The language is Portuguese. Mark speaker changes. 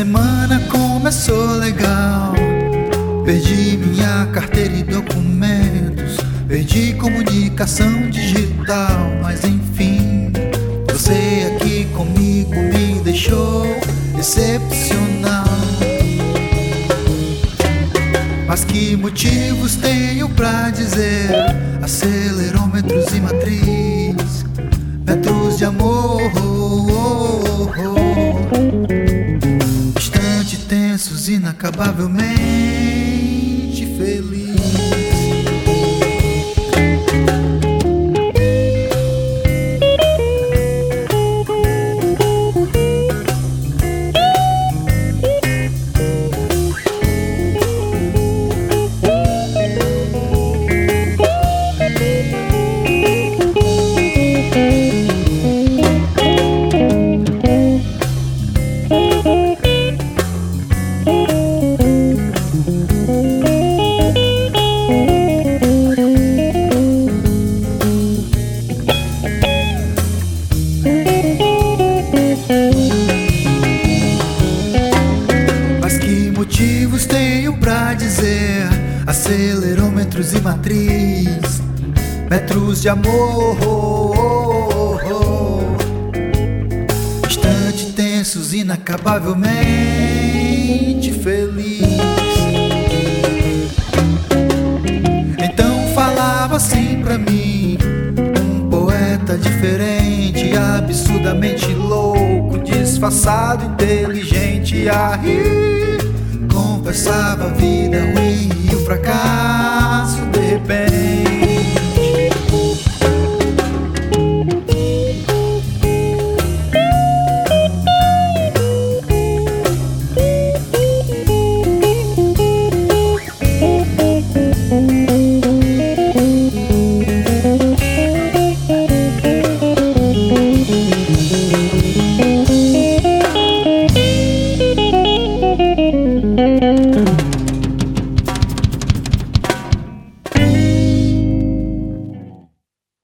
Speaker 1: semana começou legal. Perdi minha carteira e documentos, perdi comunicação digital, mas enfim, você aqui comigo me deixou excepcional. Mas que motivos tenho pra dizer? Acelerômetros e matriz, metros de amor, instante tensos, inacabavelmente feliz. Motivos tenho pra dizer? Acelerômetros e matriz, metros de amor, instante tensos, inacabavelmente feliz. Então falava assim pra mim um poeta diferente, absurdamente louco, disfarçado, inteligente, a rir. Confessava a vida ruim e o fracasso de repente.